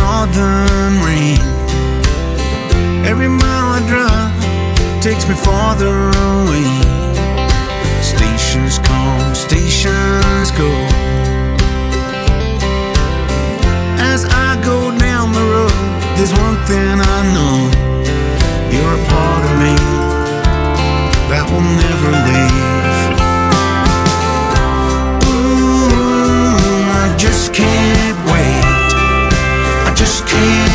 northern rain. Every mile I drive takes me farther away. Stations come, stations go. As I go down the road, there's one thing I know: you're a part of me that will never leave. Ooh, I just can't wait. I just can't